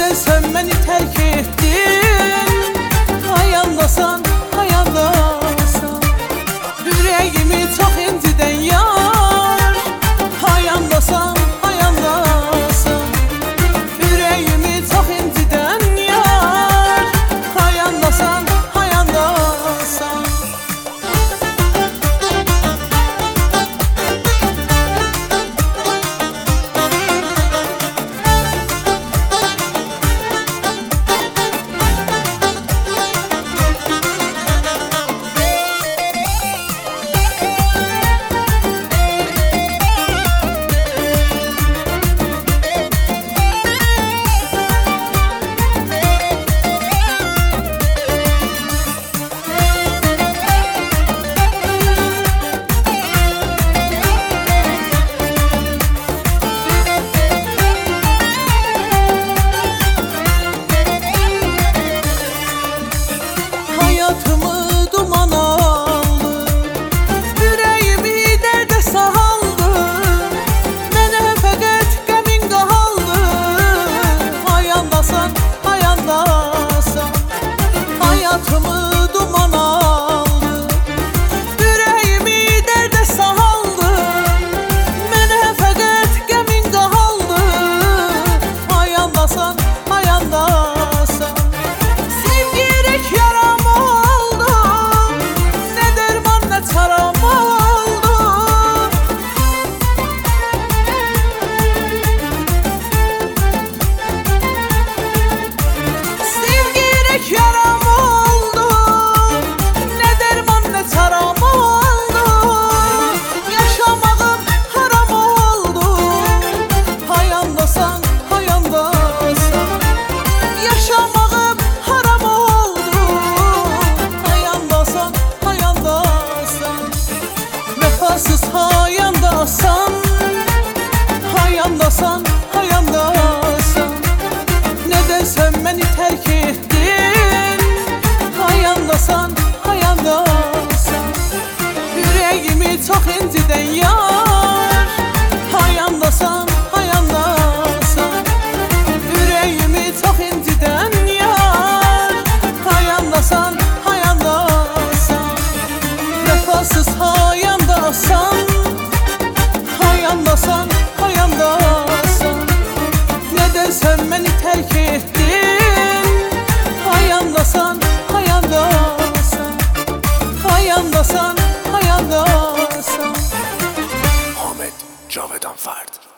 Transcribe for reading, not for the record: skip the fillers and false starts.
Neden sen beni terk ettin? Hayandasan, hayandasan, yüreğimi çok inciden yar. Hayandasan, hayandasan, yüreğimi çok inciden yar. Hayandasan, hayandasan. Hayatımı duman aldı, yüreğimi derde saldı. Mənə fəqət qəmin qaldı. Hayandasan, hayandasan, hayatımı duman aldı, yüreğimi derde saldı. Mənə fəqət qəmin qaldı. Hayandasan, hayandasan, sevgirek yaram oldu, ne derman ne çaram oldu. Sevgirek yaram oldu, ne derman ne çaram oldu. Yaşamağım haram oldu. Hayandasan, hayandasan, yaşamağım haram oldu. Hayandasan, hayandasan, vefasız hayandasan. Hayandasan, hayandasan, neden sen beni terk ettin? Hayandasan, hayandasan, yüreğimi çok inciden yar. Hayandasan, hayandasan, yüreğimi çok inciden yar. Hayandasan, hayandasan, vefasız hayandasan. Hayandasan, hayandasan, neden sen beni terk ettin? Hayandasan, hayandasan, hayandasan, hayandasan. Ahmet Cavedan Fert.